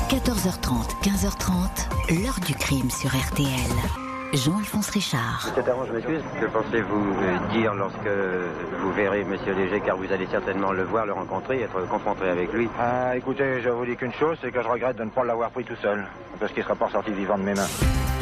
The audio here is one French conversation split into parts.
14h30, 15h30, l'heure du crime sur RTL. Jean-Alphonse Richard. Monsieur Taron, je m'excuse. Que pensez-vous dire lorsque vous verrez Monsieur Léger, car vous allez certainement le voir, le rencontrer, être confronté avec lui? Écoutez, je vous dis qu'une chose, c'est que je regrette de ne pas l'avoir pris tout seul, parce qu'il ne sera pas sorti vivant de mes mains.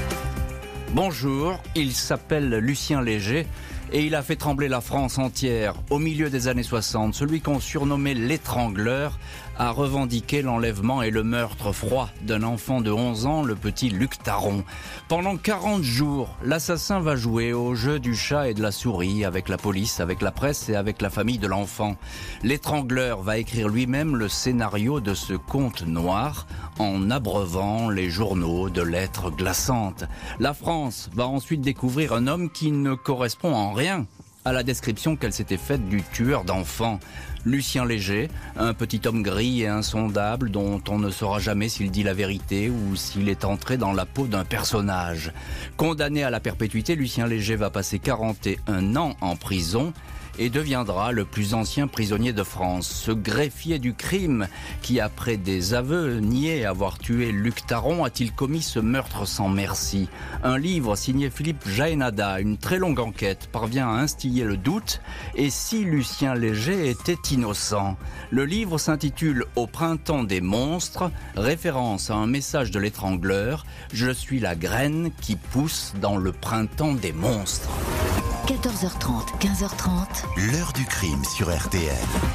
Bonjour, il s'appelle Lucien Léger et il a fait trembler la France entière au milieu des années 60. Celui qu'on surnommait l'étrangleur a revendiqué l'enlèvement et le meurtre froid d'un enfant de 11 ans, le petit Luc Taron. Pendant 40 jours, l'assassin va jouer au jeu du chat et de la souris avec la police, avec la presse et avec la famille de l'enfant. L'étrangleur va écrire lui-même le scénario de ce conte noir en abreuvant les journaux de lettres glaçantes. La France va ensuite découvrir un homme qui ne correspond en rien à la description qu'elle s'était faite du tueur d'enfants. Lucien Léger, un petit homme gris et insondable dont on ne saura jamais s'il dit la vérité ou s'il est entré dans la peau d'un personnage. Condamné à la perpétuité, Lucien Léger va passer 41 ans en prison et deviendra le plus ancien prisonnier de France. Ce greffier du crime qui, après des aveux niés avoir tué Luc Taron, a-t-il commis ce meurtre sans merci? Un livre signé Philippe Jaénada, une très longue enquête, parvient à instiller le doute. Et si Lucien Léger était innocent? Le livre s'intitule « Au printemps des monstres », référence à un message de l'étrangleur « Je suis la graine qui pousse dans le printemps des monstres ». 14h30, 15h30, l'heure du crime sur RTL.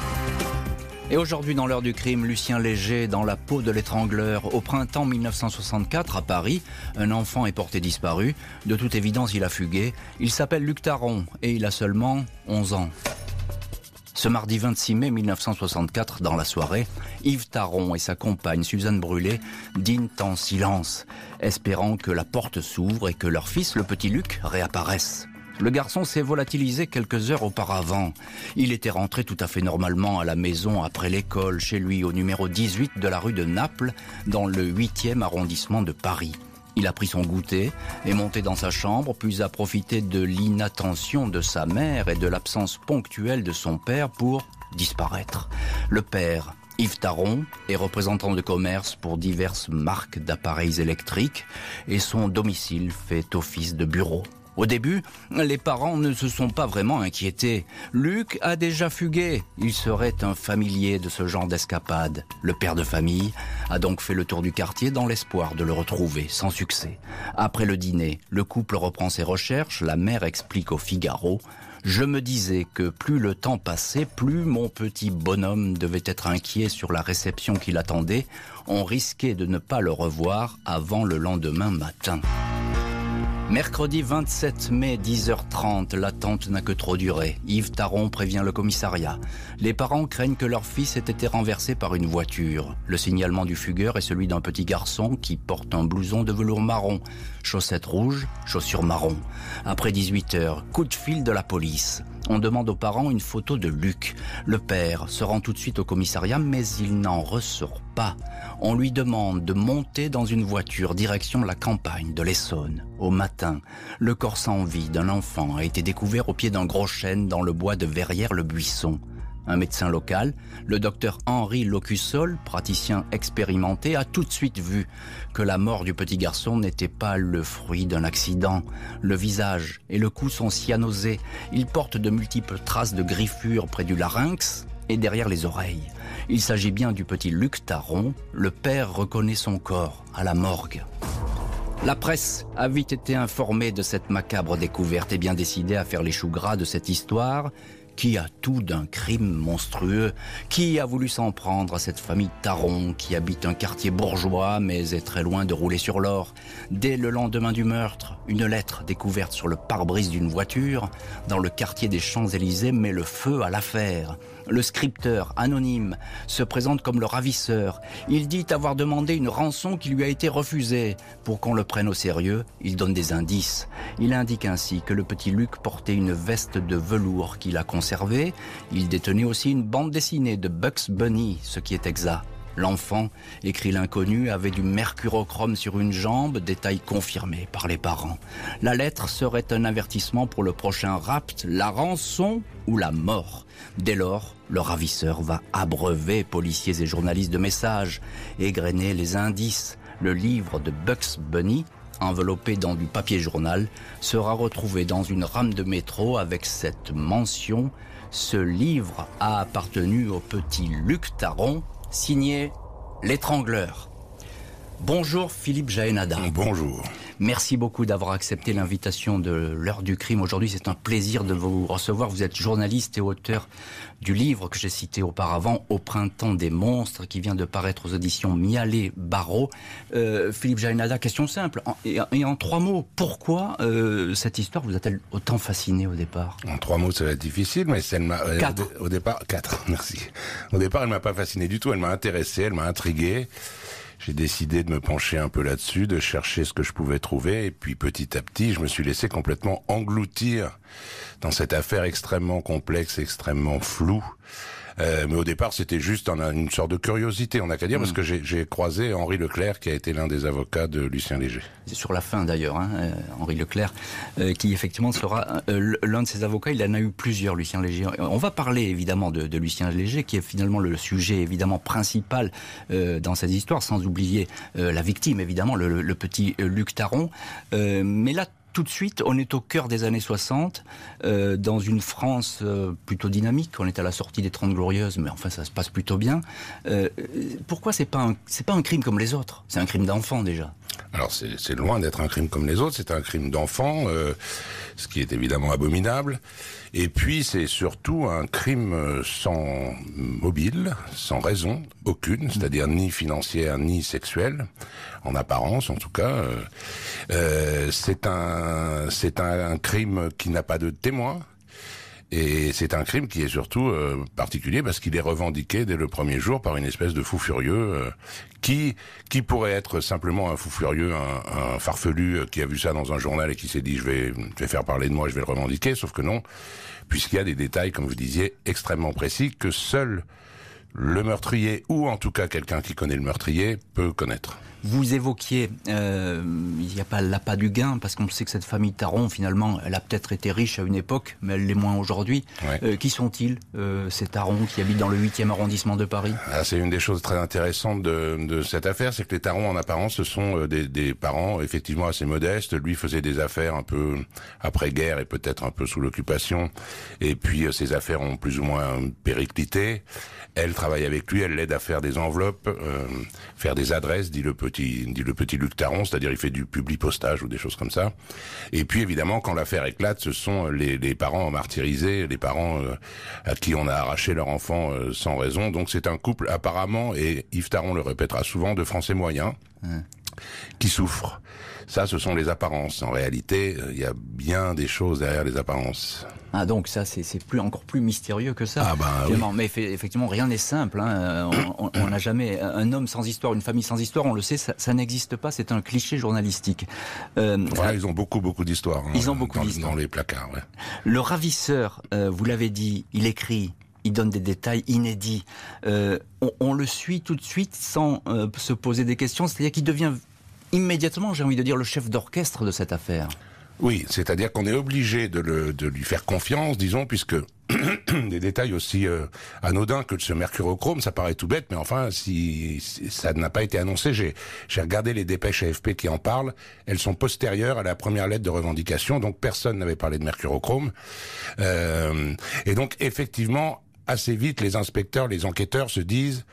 Et aujourd'hui, dans l'heure du crime, Lucien Léger dans la peau de l'étrangleur. Au printemps 1964, à Paris, un enfant est porté disparu. De toute évidence, il a fugué. Il s'appelle Luc Taron et il a seulement 11 ans. Ce mardi 26 mai 1964, dans la soirée, Yves Taron et sa compagne Suzanne Brûlé dînent en silence, espérant que la porte s'ouvre et que leur fils, le petit Luc, réapparaisse. Le garçon s'est volatilisé quelques heures auparavant. Il était rentré tout à fait normalement à la maison après l'école, chez lui au numéro 18 de la rue de Naples, dans le 8e arrondissement de Paris. Il a pris son goûter, est monté dans sa chambre, puis a profité de l'inattention de sa mère et de l'absence ponctuelle de son père pour disparaître. Le père, Yves Taron, est représentant de commerce pour diverses marques d'appareils électriques et son domicile fait office de bureau. Au début, les parents ne se sont pas vraiment inquiétés. Luc a déjà fugué. Il serait un familier de ce genre d'escapade. Le père de famille a donc fait le tour du quartier dans l'espoir de le retrouver, sans succès. Après le dîner, le couple reprend ses recherches. La mère explique au Figaro « Je me disais que plus le temps passait, plus mon petit bonhomme devait être inquiet sur la réception qui l'attendait. On risquait de ne pas le revoir avant le lendemain matin. » Mercredi 27 mai, 10h30, l'attente n'a que trop duré. Yves Taron prévient le commissariat. Les parents craignent que leur fils ait été renversé par une voiture. Le signalement du fugueur est celui d'un petit garçon qui porte un blouson de velours marron, chaussettes rouges, chaussures marron. Après 18h, coup de fil de la police. On demande aux parents une photo de Luc. Le père se rend tout de suite au commissariat, mais il n'en ressort pas. On lui demande de monter dans une voiture direction la campagne de l'Essonne. Au matin, le corps sans vie d'un enfant a été découvert au pied d'un gros chêne dans le bois de Verrières-le-Buisson. Un médecin local, le docteur Henri Locussol, praticien expérimenté, a tout de suite vu que la mort du petit garçon n'était pas le fruit d'un accident. Le visage et le cou sont cyanosés. Il porte de multiples traces de griffures près du larynx et derrière les oreilles. Il s'agit bien du petit Luc Taron. Le père reconnaît son corps à la morgue. La presse a vite été informée de cette macabre découverte et bien décidée à faire les choux gras de cette histoire. Qui a tout d'un crime monstrueux? Qui a voulu s'en prendre à cette famille Taron qui habite un quartier bourgeois mais est très loin de rouler sur l'or? Dès le lendemain du meurtre, une lettre découverte sur le pare-brise d'une voiture dans le quartier des Champs-Élysées met le feu à l'affaire. Le scripteur, anonyme, se présente comme le ravisseur. Il dit avoir demandé une rançon qui lui a été refusée. Pour qu'on le prenne au sérieux, il donne des indices. Il indique ainsi que le petit Luc portait une veste de velours qu'il a conservée. Il détenait aussi une bande dessinée de Bugs Bunny, ce qui est exact. L'enfant, écrit l'inconnu, avait du mercurochrome sur une jambe, détail confirmé par les parents. La lettre serait un avertissement pour le prochain rapt, la rançon ou la mort. Dès lors, le ravisseur va abreuver policiers et journalistes de messages, égrener les indices. Le livre de Bugs Bunny, enveloppé dans du papier journal, sera retrouvé dans une rame de métro avec cette mention « Ce livre a appartenu au petit Luc Taron », signé L'étrangleur. Bonjour Philippe Jaénada. Bonjour. Merci beaucoup d'avoir accepté l'invitation de l'heure du crime. Aujourd'hui, c'est un plaisir de vous recevoir. Vous êtes journaliste et auteur du livre que j'ai cité auparavant, Au printemps des monstres, qui vient de paraître aux éditions Mialet-Barreau. Philippe Jaénada, question simple, et en 3 mots, pourquoi cette histoire vous a-t-elle autant fasciné au départ? En 3 mots, ça va être difficile, mais elle m'a... 4. Au départ, 4, merci. Au départ, elle m'a pas fasciné du tout, elle m'a intéressé, elle m'a intrigué. J'ai décidé de me pencher un peu là-dessus, de chercher ce que je pouvais trouver, et puis petit à petit, je me suis laissé complètement engloutir dans cette affaire extrêmement complexe, extrêmement floue. Mais au départ, c'était juste une sorte de curiosité, on n'a qu'à dire, parce que j'ai croisé Henri Leclerc, qui a été l'un des avocats de Lucien Léger. C'est sur la fin d'ailleurs, Henri Leclerc, qui effectivement sera l'un de ses avocats. Il en a eu plusieurs, Lucien Léger. On va parler évidemment de Lucien Léger, qui est finalement le sujet évidemment principal dans cette histoire, sans oublier la victime évidemment, le petit Luc Taron. Mais là, tout de suite, on est au cœur des années 60, dans une France plutôt dynamique. On est à la sortie des 30 Glorieuses, mais enfin ça se passe plutôt bien. Pourquoi c'est pas un crime comme les autres? C'est un crime d'enfant déjà. Alors c'est loin d'être un crime comme les autres, c'est un crime d'enfant, ce qui est évidemment abominable. Et puis c'est surtout un crime sans mobile, sans raison aucune, c'est-à-dire ni financière ni sexuelle, en apparence en tout cas. C'est un crime qui n'a pas de témoin. Et c'est un crime qui est surtout particulier parce qu'il est revendiqué dès le premier jour par une espèce de fou furieux qui pourrait être simplement un fou furieux, un farfelu qui a vu ça dans un journal et qui s'est dit je vais faire parler de moi, je vais le revendiquer, sauf que non, puisqu'il y a des détails, comme vous disiez, extrêmement précis que seul le meurtrier, ou en tout cas quelqu'un qui connaît le meurtrier, peut connaître. Vous évoquiez, il n'y a pas l'appât du gain, parce qu'on sait que cette famille Taron, finalement, elle a peut-être été riche à une époque, mais elle l'est moins aujourd'hui. Ouais. Qui sont-ils, ces Tarons qui habitent dans le 8e arrondissement de Paris? C'est une des choses très intéressantes de cette affaire, c'est que les Tarons, en apparence, ce sont des parents effectivement assez modestes. Lui faisait des affaires un peu après-guerre et peut-être un peu sous l'occupation, et puis ses affaires ont plus ou moins périclité. Elle travaille avec lui, elle l'aide à faire des enveloppes, faire des adresses, dit le petit Luc Taron, c'est-à-dire il fait du publipostage ou des choses comme ça. Et puis évidemment, quand l'affaire éclate, ce sont les parents martyrisés, les parents à qui on a arraché leur enfant sans raison. Donc c'est un couple apparemment, et Yves Taron le répétera souvent, de Français moyens qui souffrent. Ça, ce sont les apparences. En réalité, il y a bien des choses derrière les apparences. Ah, donc ça, c'est encore plus mystérieux que ça. Ah oui. Mais effectivement, rien n'est simple. On n'a jamais un homme sans histoire, une famille sans histoire. On le sait, ça n'existe pas. C'est un cliché journalistique. Voilà, ils ont beaucoup d'histoires. Ils ont beaucoup d'histoires dans les placards. Ouais. Le ravisseur, vous l'avez dit, il écrit. Il donne des détails inédits. On le suit tout de suite sans se poser des questions. C'est-à-dire qu'il devient immédiatement, j'ai envie de dire, le chef d'orchestre de cette affaire. Oui, c'est-à-dire qu'on est obligé de lui faire confiance, disons, puisque des détails aussi anodins que ce mercurochrome, ça paraît tout bête, mais enfin, si ça n'a pas été annoncé, j'ai regardé les dépêches AFP qui en parlent, elles sont postérieures à la première lettre de revendication, donc personne n'avait parlé de mercurochrome. Et donc, effectivement, assez vite, les inspecteurs, les enquêteurs se disent...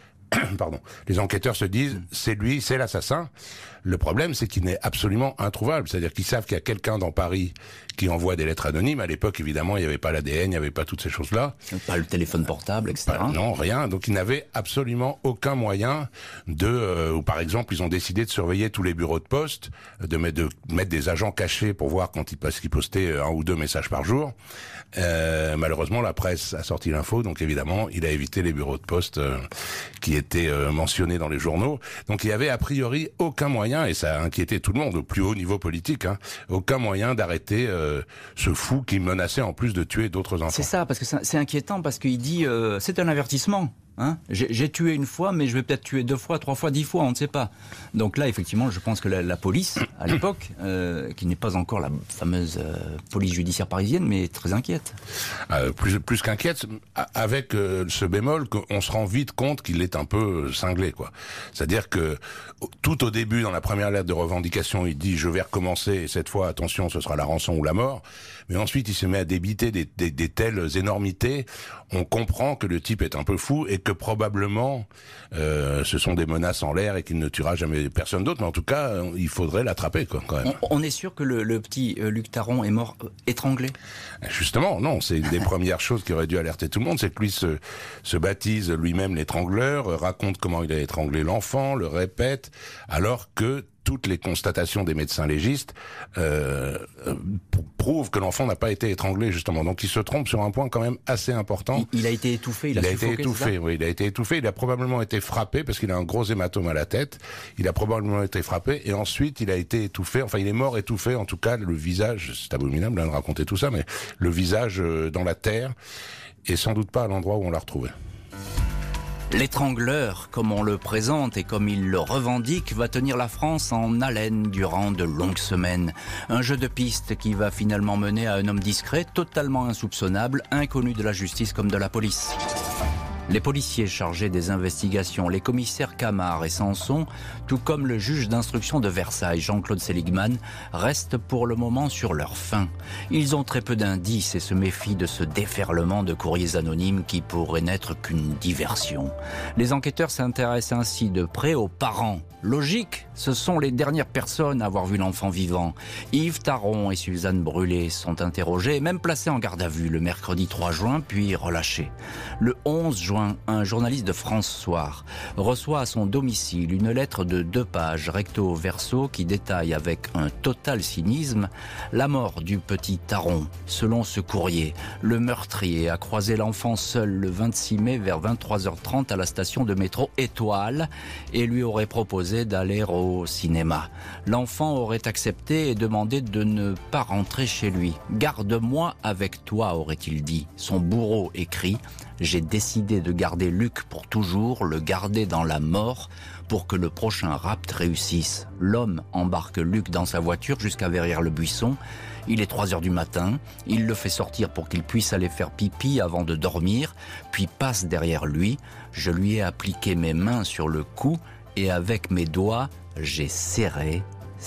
c'est lui, c'est l'assassin. Le problème, c'est qu'il n'est absolument introuvable. C'est-à-dire qu'ils savent qu'il y a quelqu'un dans Paris qui envoie des lettres anonymes. À l'époque, évidemment, il n'y avait pas l'ADN, il n'y avait pas toutes ces choses-là. Pas le téléphone portable, etc. Non, rien. Donc, ils n'avaient absolument aucun moyen ou par exemple, ils ont décidé de surveiller tous les bureaux de poste, de mettre des agents cachés pour voir quand ils postaient 1 ou 2 messages par jour. Malheureusement, la presse a sorti l'info, donc évidemment, il a évité les bureaux de poste qui étaient mentionnés dans les journaux. Donc, il y avait a priori aucun moyen, et ça a inquiété tout le monde au plus haut niveau politique, aucun moyen d'arrêter ce fou qui menaçait en plus de tuer d'autres enfants. C'est ça, parce que c'est inquiétant, parce qu'il dit c'est un avertissement. Hein, j'ai tué une fois, mais je vais peut-être tuer 2 fois, 3 fois, 10 fois, on ne sait pas. Donc là, effectivement, je pense que la police, à l'époque, qui n'est pas encore la fameuse police judiciaire parisienne, mais très inquiète. Plus qu'inquiète, avec ce bémol qu'on se rend vite compte qu'il est un peu cinglé, quoi. C'est-à-dire que tout au début, dans la première lettre de revendication, il dit « je vais recommencer, et cette fois, attention, ce sera la rançon ou la mort ». Mais ensuite, il se met à débiter des telles énormités. On comprend que le type est un peu fou et que probablement ce sont des menaces en l'air et qu'il ne tuera jamais personne d'autre. Mais en tout cas, il faudrait l'attraper, quoi, quand même. On est sûr que le petit Luc Taron est mort étranglé ? Justement, non. C'est une des premières choses qui aurait dû alerter tout le monde. C'est que lui se baptise lui-même l'étrangleur, raconte comment il a étranglé l'enfant, le répète, alors que toutes les constatations des médecins légistes prouvent que l'enfant n'a pas été étranglé, justement. Donc il se trompe sur un point quand même assez important. Il a été étouffé, il a été étouffé, oui, il a été étouffé. Il a probablement été frappé parce qu'il a un gros hématome à la tête. Il a probablement été frappé et ensuite il a été étouffé. Enfin, il est mort étouffé. En tout cas, le visage, c'est abominable de raconter tout ça, mais le visage dans la terre et sans doute pas à l'endroit où on l'a retrouvé. L'étrangleur, comme on le présente et comme il le revendique, va tenir la France en haleine durant de longues semaines. Un jeu de piste qui va finalement mener à un homme discret, totalement insoupçonnable, inconnu de la justice comme de la police. Les policiers chargés des investigations, les commissaires Camard et Sanson, tout comme le juge d'instruction de Versailles, Jean-Claude Seligman, restent pour le moment sur leur faim. Ils ont très peu d'indices et se méfient de ce déferlement de courriers anonymes qui pourrait n'être qu'une diversion. Les enquêteurs s'intéressent ainsi de près aux parents. Logique, ce sont les dernières personnes à avoir vu l'enfant vivant. Yves Taron et Suzanne Brulé sont interrogés et même placés en garde à vue le mercredi 3 juin, puis relâchés. Le 11 juin, un journaliste de France Soir reçoit à son domicile une lettre de 2 pages recto verso qui détaille avec un total cynisme la mort du petit Taron. Selon ce courrier, le meurtrier a croisé l'enfant seul le 26 mai vers 23h30 à la station de métro Étoile et lui aurait proposé d'aller au cinéma. L'enfant aurait accepté et demandé de ne pas rentrer chez lui. « Garde-moi avec toi », aurait-il dit. Son bourreau écrit « J'ai décidé de garder Luc pour toujours, le garder dans la mort pour que le prochain rapt réussisse. » L'homme embarque Luc dans sa voiture jusqu'à Verrières-le-Buisson. Il est 3h du matin, il le fait sortir pour qu'il puisse aller faire pipi avant de dormir, puis passe derrière lui. Je lui ai appliqué mes mains sur le cou et avec mes doigts, j'ai serré,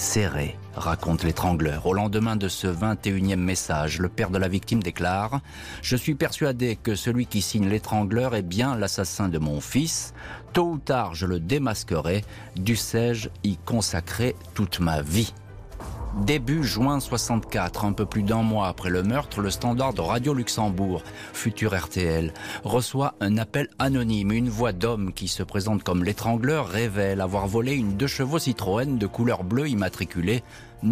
raconte l'étrangleur. Au lendemain de ce 21e message, le père de la victime déclare « Je suis persuadé que celui qui signe l'étrangleur est bien l'assassin de mon fils. Tôt ou tard, je le démasquerai. Dussé-je y consacrer toute ma vie ?» Début juin 64, un peu plus d'1 mois après le meurtre, le standard de Radio Luxembourg, futur RTL, reçoit un appel anonyme. Une voix d'homme qui se présente comme l'étrangleur révèle avoir volé une 2 chevaux Citroën de couleur bleue immatriculée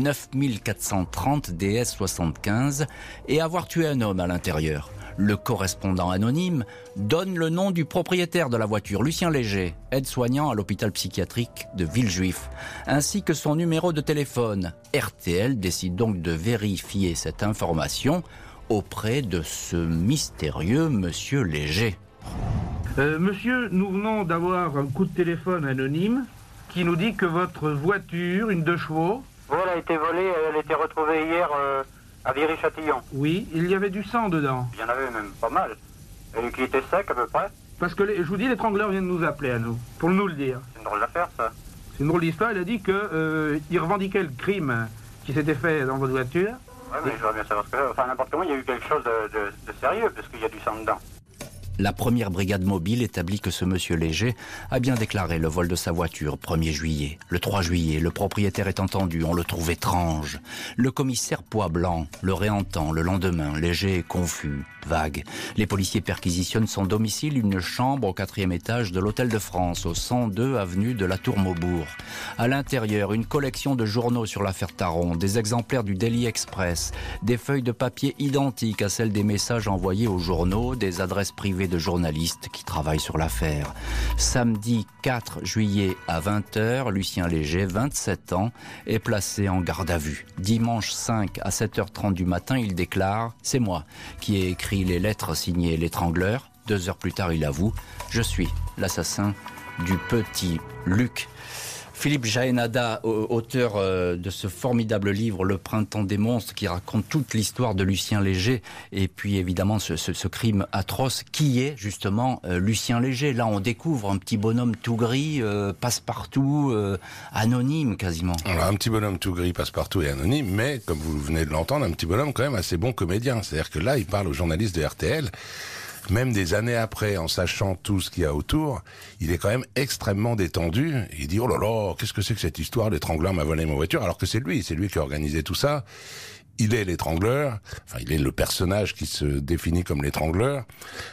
9430 DS75 et avoir tué un homme à l'intérieur. Le correspondant anonyme donne le nom du propriétaire de la voiture, Lucien Léger, aide-soignant à l'hôpital psychiatrique de Villejuif, ainsi que son numéro de téléphone. RTL décide donc de vérifier cette information auprès de ce mystérieux monsieur Léger. Monsieur, nous venons d'avoir un coup de téléphone anonyme qui nous dit que votre voiture, une 2 chevaux... Voilà, a été volée, elle a été retrouvée hier... à Viry-Châtillon. Oui, il y avait du sang dedans. Il y en avait même pas mal. Et qui était sec à peu près. Parce que, je vous dis, l'étrangleur vient de nous appeler à nous, pour nous le dire. C'est une drôle d'affaire, ça. C'est une drôle d'histoire, il a dit que il revendiquait le crime qui s'était fait dans votre voiture. Oui, mais je veux bien savoir ce que c'est. Enfin, n'importe comment, il y a eu quelque chose de sérieux, parce qu'il y a du sang dedans. La première brigade mobile établit que ce monsieur Léger a bien déclaré le vol de sa voiture 1er juillet. Le 3 juillet, le propriétaire est entendu, on le trouve étrange. Le commissaire Poisblanc le réentend le lendemain, Léger est confus, vague. Les policiers perquisitionnent son domicile, une chambre au 4e étage de l'Hôtel de France, au 102 avenue de la Tour-Maubourg. À l'intérieur, une collection de journaux sur l'affaire Taron, des exemplaires du Daily Express, des feuilles de papier identiques à celles des messages envoyés aux journaux, des adresses privées de journalistes qui travaillent sur l'affaire. Samedi 4 juillet à 20h, Lucien Léger, 27 ans, est placé en garde à vue. Dimanche 5 à 7h30 du matin, il déclare « C'est moi qui ai écrit les lettres signées l'étrangleur ». 2 heures plus tard, il avoue « Je suis l'assassin du petit Luc ». Philippe Jaénada, auteur de ce formidable livre « Le printemps des monstres » qui raconte toute l'histoire de Lucien Léger et puis évidemment ce crime atroce qui est justement Lucien Léger. Là on découvre un petit bonhomme tout gris, passe-partout, anonyme quasiment. Alors, un petit bonhomme tout gris, passe-partout et anonyme, mais comme vous venez de l'entendre, un petit bonhomme quand même assez bon comédien. C'est-à-dire que là il parle aux journalistes de RTL. Même des années après, en sachant tout ce qu'il y a autour, il est quand même extrêmement détendu. Il dit « Oh là là, qu'est-ce que c'est que cette histoire ? L'étrangleur m'a volé ma voiture », alors que c'est lui qui a organisé tout ça. Il est l'étrangleur, enfin il est le personnage qui se définit comme l'étrangleur.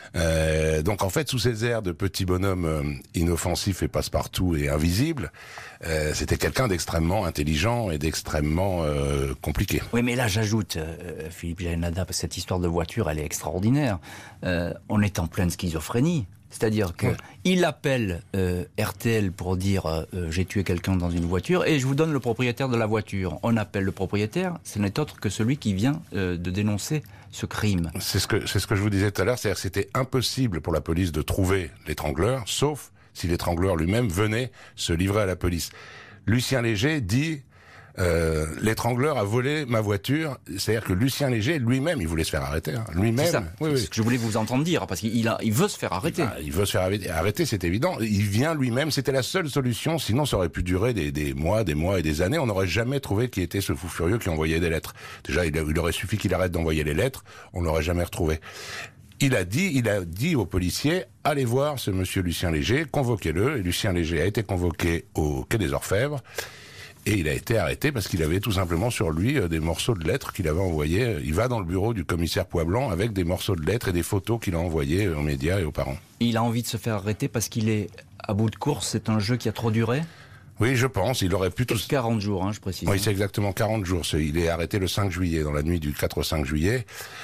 Donc en fait, sous ces airs de petit bonhomme inoffensif et passe-partout et invisible, c'était quelqu'un d'extrêmement intelligent et d'extrêmement compliqué. Oui, mais là j'ajoute, Philippe Jaénada, parce que cette histoire de voiture, elle est extraordinaire. On est en pleine schizophrénie. C'est-à-dire qu'il appelle RTL pour dire j'ai tué quelqu'un dans une voiture et je vous donne le propriétaire de la voiture. On appelle le propriétaire, ce n'est autre que celui qui vient de dénoncer ce crime. C'est ce que je vous disais tout à l'heure, c'est-à-dire que c'était impossible pour la police de trouver l'étrangleur, sauf si l'étrangleur lui-même venait se livrer à la police. Lucien Léger dit l'étrangleur a volé ma voiture. C'est-à-dire que Lucien Léger lui-même, il voulait se faire arrêter. Lui-même. C'est ça. Oui. Ce que je voulais vous entendre dire, parce qu'il veut se faire arrêter. Il veut se faire arrêter, c'est évident. Il vient lui-même. C'était la seule solution. Sinon, ça aurait pu durer des mois et des années. On n'aurait jamais trouvé qui était ce fou furieux qui envoyait des lettres. Déjà, il aurait suffi qu'il arrête d'envoyer les lettres. On l'aurait jamais retrouvé. Il a dit aux policiers, allez voir ce monsieur Lucien Léger, convoquez-le. Et Lucien Léger a été convoqué au Quai des Orfèvres. Et il a été arrêté parce qu'il avait tout simplement sur lui des morceaux de lettres qu'il avait envoyés. Il va dans le bureau du commissaire Poisblanc avec des morceaux de lettres et des photos qu'il a envoyées aux médias et aux parents. Il a envie de se faire arrêter parce qu'il est à bout de course, c'est un jeu qui a trop duré ? Oui, je pense. Il aurait pu... 40 jours, je précise. Oui, c'est exactement 40 jours. Il est arrêté le 5 juillet, dans la nuit du 4 au 5 juillet.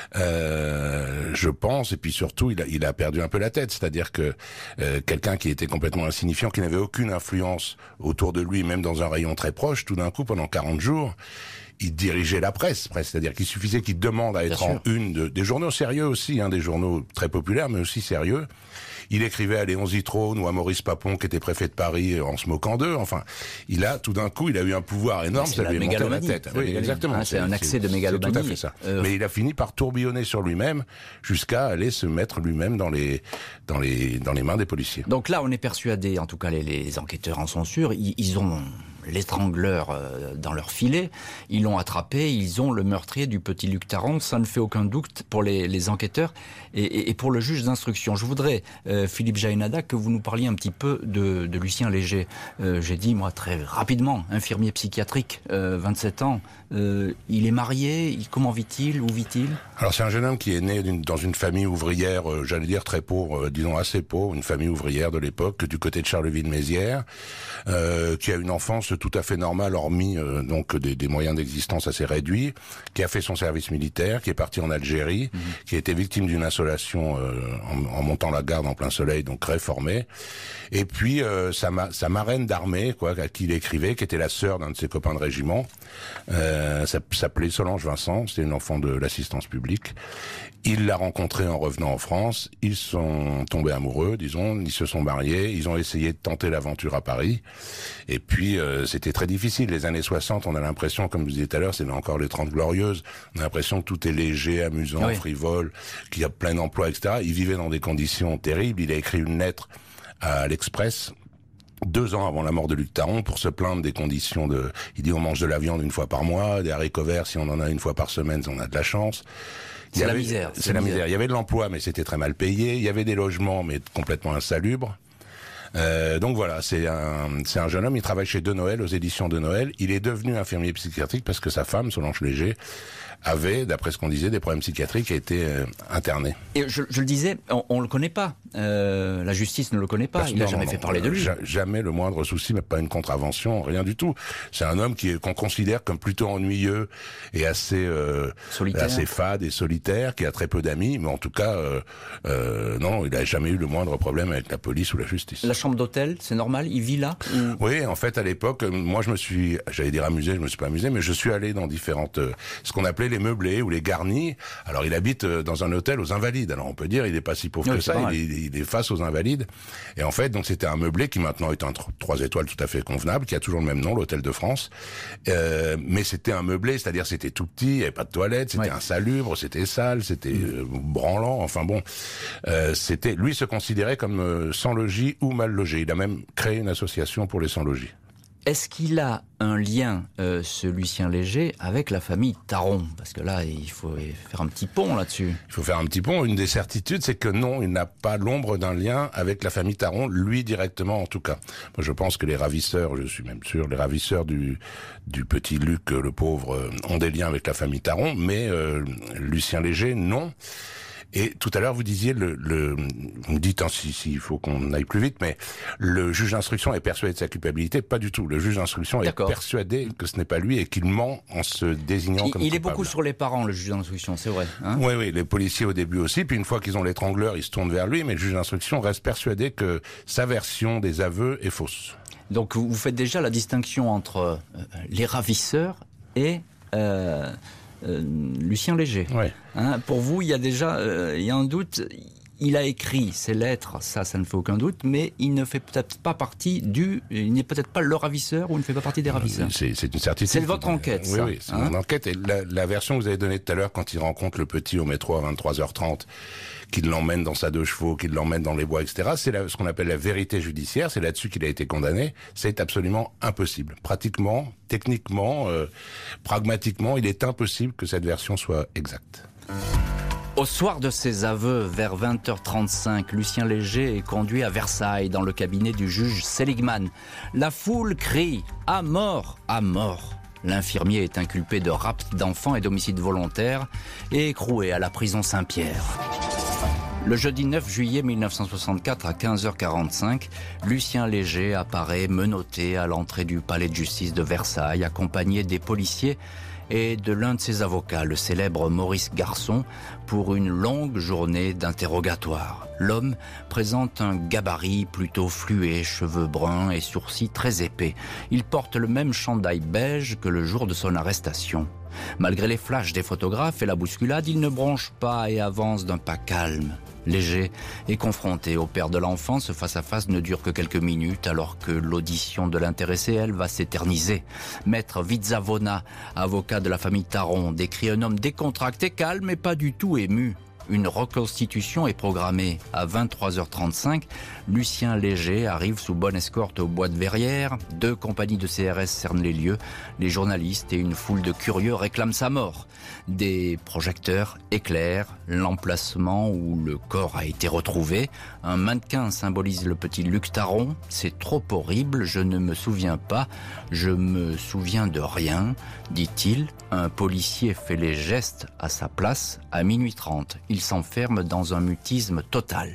Je pense, et puis surtout, il a perdu un peu la tête. C'est-à-dire que quelqu'un qui était complètement insignifiant, qui n'avait aucune influence autour de lui, même dans un rayon très proche, tout d'un coup, pendant 40 jours... il dirigeait la presse, c'est-à-dire qu'il suffisait qu'il demande à être en une des journaux sérieux aussi, des journaux très populaires, mais aussi sérieux. Il écrivait à Léon Zitrone ou à Maurice Papon, qui était préfet de Paris, en se moquant d'eux. Enfin, tout d'un coup, il a eu un pouvoir énorme, ça lui est monté à la tête. Oui, exactement. C'est un accès de mégalomanie. C'est tout à fait ça. Mais il a fini par tourbillonner sur lui-même, jusqu'à aller se mettre lui-même dans les mains des policiers. Donc là, on est persuadé, en tout cas les enquêteurs en sont sûrs, ils ont l'étrangleur dans leur filet, ils l'ont attrapé, ils ont le meurtrier du petit Luc Tarrant, ça ne fait aucun doute pour les enquêteurs et pour le juge d'instruction. Je voudrais, Philippe Jaénada, que vous nous parliez un petit peu de Lucien Léger. J'ai dit, moi, très rapidement, infirmier psychiatrique, 27 ans, il est marié, comment vit-il, où vit-il ? Alors c'est un jeune homme qui est né dans une famille ouvrière, j'allais dire très pauvre, disons assez pauvre, une famille ouvrière de l'époque, du côté de Charleville-Mézières, qui a une enfance tout à fait normale, hormis donc des moyens d'existence assez réduits, qui a fait son service militaire, qui est parti en Algérie, qui a été victime d'une insolation en montant la garde en plein soleil, donc réformé. Et puis sa marraine d'armée, à qui il écrivait, qui était la sœur d'un de ses copains de régiment, s'appelait Solange Vincent, c'était une enfant de l'assistance publique. Il l'a rencontrée en revenant en France, ils sont tombés amoureux, disons, ils se sont mariés, ils ont essayé de tenter l'aventure à Paris, et puis c'était très difficile. Les années 60, on a l'impression, comme vous disiez tout à l'heure, c'est encore les 30 glorieuses, on a l'impression que tout est léger, amusant, frivole, qu'il y a plein d'emplois, etc. Il vivait dans des conditions terribles, il a écrit une lettre à l'Express, 2 ans avant la mort de Luc Tarrant, pour se plaindre des conditions il dit on mange de la viande une fois par mois, des haricots verts si on en a une fois par semaine, on a de la chance. C'est la misère. C'est la misère. Il y avait de l'emploi, mais c'était très mal payé. Il y avait des logements, mais complètement insalubres. Donc voilà, c'est un jeune homme, il travaille chez De Noël, aux éditions De Noël. Il est devenu infirmier psychiatrique parce que sa femme, Solange Léger, avait, d'après ce qu'on disait, des problèmes psychiatriques et était interné. Et je le disais, on le connaît pas. La justice ne le connaît pas. Il n'a jamais fait parler de lui. Jamais le moindre souci, mais pas une contravention, rien du tout. C'est un homme qu'on considère comme plutôt ennuyeux et assez fade et solitaire, qui a très peu d'amis, mais en tout cas, non, il n'a jamais eu le moindre problème avec la police ou la justice. La chambre d'hôtel, c'est normal, il vit là ou... Oui, en fait, à l'époque, moi, j'allais dire amusé, je me suis pas amusé, mais je suis allé dans différentes, ce qu'on appelait les meublés ou les garnis. Alors, il habite dans un hôtel aux Invalides. Alors, on peut dire, il est pas si pauvre que ça, il est face aux Invalides. Et en fait, donc, c'était un meublé qui maintenant est un 3 étoiles tout à fait convenable, qui a toujours le même nom, l'Hôtel de France. Mais c'était un meublé, c'est-à-dire c'était tout petit, il n'y avait pas de toilette, c'était insalubre, c'était sale, c'était branlant, enfin bon. Lui se considérait comme sans logis ou mal logé. Il a même créé une association pour les sans logis. Est-ce qu'il a un lien, ce Lucien Léger, avec la famille Taron? Parce que là, il faut faire un petit pont là-dessus. Il faut faire un petit pont. Une des certitudes, c'est que non, il n'a pas l'ombre d'un lien avec la famille Taron, lui directement en tout cas. Moi, je pense que les ravisseurs, je suis même sûr, les ravisseurs du petit Luc, le pauvre, ont des liens avec la famille Taron, mais Lucien Léger, non. Et tout à l'heure, vous disiez, vous me dites, il faut qu'on aille plus vite, mais le juge d'instruction est persuadé de sa culpabilité. Pas du tout. Le juge d'instruction est persuadé que ce n'est pas lui et qu'il ment en se désignant comme coupable. Il est beaucoup sur les parents, le juge d'instruction, c'est vrai. Hein, oui, les policiers au début aussi. Puis une fois qu'ils ont l'étrangleur, ils se tournent vers lui, mais le juge d'instruction reste persuadé que sa version des aveux est fausse. Donc vous faites déjà la distinction entre les ravisseurs et... Lucien Léger. Oui. Hein, pour vous, il y a déjà un doute. Il a écrit ces lettres, ça ne fait aucun doute, mais il ne fait peut-être pas partie il n'est peut-être pas le ravisseur ou il ne fait pas partie des ravisseurs. C'est une certitude. C'est votre enquête, ça. Oui, c'est mon enquête. Et la version que vous avez donnée tout à l'heure, quand il rencontre le petit au métro à 23h30, qu'il l'emmène dans sa 2 chevaux, qu'il l'emmène dans les bois, etc. C'est ce qu'on appelle la vérité judiciaire. C'est là-dessus qu'il a été condamné. C'est absolument impossible. Pratiquement, techniquement, pragmatiquement, il est impossible que cette version soit exacte. Au soir de ses aveux, vers 20h35, Lucien Léger est conduit à Versailles, dans le cabinet du juge Seligman. La foule crie « À mort, à mort !» L'infirmier est inculpé de rapt d'enfants et d'homicide volontaire et écroué à la prison Saint-Pierre. Le jeudi 9 juillet 1964 à 15h45, Lucien Léger apparaît menotté à l'entrée du palais de justice de Versailles, accompagné des policiers et de l'un de ses avocats, le célèbre Maurice Garçon, pour une longue journée d'interrogatoire. L'homme présente un gabarit plutôt fluet, cheveux bruns et sourcils très épais. Il porte le même chandail beige que le jour de son arrestation. Malgré les flashs des photographes et la bousculade, il ne bronche pas et avance d'un pas calme. Léger est confronté au père de l'enfant. Ce face-à-face ne dure que quelques minutes alors que l'audition de l'intéressé, elle, va s'éterniser. Maître Vizzavona, avocat de la famille Taron, décrit un homme décontracté, calme et pas du tout ému. Une reconstitution est programmée à 23h35. Lucien Léger arrive sous bonne escorte au bois de Verrières. 2 compagnies de CRS cernent les lieux. Les journalistes et une foule de curieux réclament sa mort. Des projecteurs éclairent l'emplacement où le corps a été retrouvé. Un mannequin symbolise le petit Luc Taron. C'est trop horrible, je ne me souviens pas. Je me souviens de rien, dit-il. Un policier fait les gestes à sa place à minuit 30. Il s'enferme dans un mutisme total.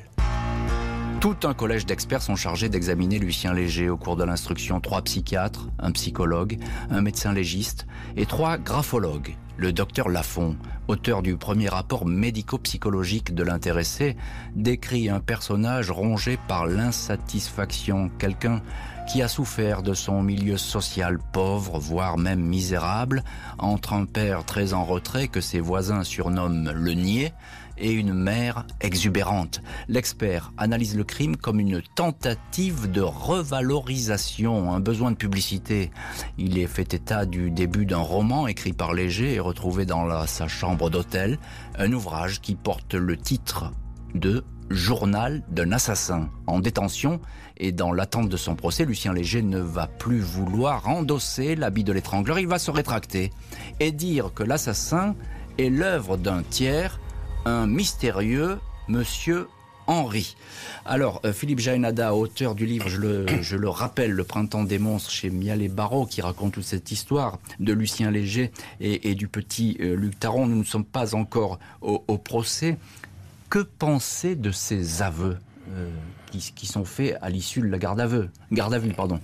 Tout un collège d'experts sont chargés d'examiner Lucien Léger au cours de l'instruction. 3 psychiatres, un psychologue, un médecin légiste et 3 graphologues. Le docteur Lafont, auteur du premier rapport médico-psychologique de l'intéressé, décrit un personnage rongé par l'insatisfaction, quelqu'un qui a souffert de son milieu social pauvre, voire même misérable, entre un père très en retrait que ses voisins surnomment le niais, et une mère exubérante. L'expert analyse le crime comme une tentative de revalorisation, un besoin de publicité. Il est fait état du début d'un roman écrit par Léger et retrouvé dans sa chambre d'hôtel, un ouvrage qui porte le titre de Journal d'un assassin. En détention et dans l'attente de son procès, Lucien Léger ne va plus vouloir endosser l'habit de l'étrangleur. Il va se rétracter et dire que l'assassin est l'œuvre d'un tiers, un mystérieux monsieur Henri. Alors, Philippe Jaénada, auteur du livre, je le rappelle, Le Printemps des monstres chez Mialet Barreau, qui raconte toute cette histoire de Lucien Léger et du petit Luc Taron. Nous ne sommes pas encore au procès. Que penser de ces aveux qui sont faits à l'issue de la garde à vue,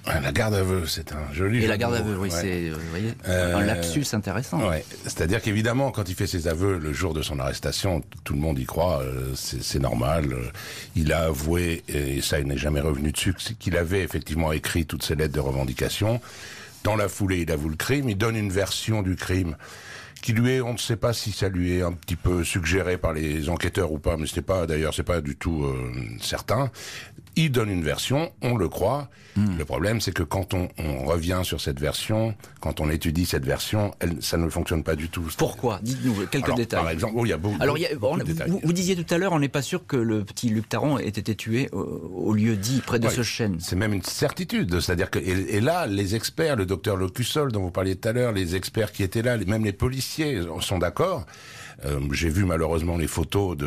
La garde à vue, c'est un joli... Et la garde à vue, oui, ouais. c'est vous voyez, un lapsus intéressant. Ouais. C'est-à-dire qu'évidemment, quand il fait ses aveux le jour de son arrestation, tout le monde y croit, c'est normal. Il a avoué, et ça il n'est jamais revenu dessus, qu'il avait effectivement écrit toutes ses lettres de revendication. Dans la foulée, il avoue le crime, il donne une version du crime qui lui est, on ne sait pas si ça lui est un petit peu suggéré par les enquêteurs ou pas, mais c'est pas du tout certain. Il donne une version, on le croit. Le problème, c'est que quand on revient sur cette version, quand on étudie cette version, ça ne fonctionne pas du tout. Pourquoi ? Dites-nous quelques détails. Par exemple, il y a beaucoup de détails. Vous disiez tout à l'heure, on n'est pas sûr que le petit Luc Taron ait été tué au lieu dit, près de ce chêne. C'est même une certitude. C'est-à-dire que, et là, les experts, le docteur Locussol dont vous parliez tout à l'heure, les experts qui étaient là, même les policiers sont d'accord. J'ai vu malheureusement les photos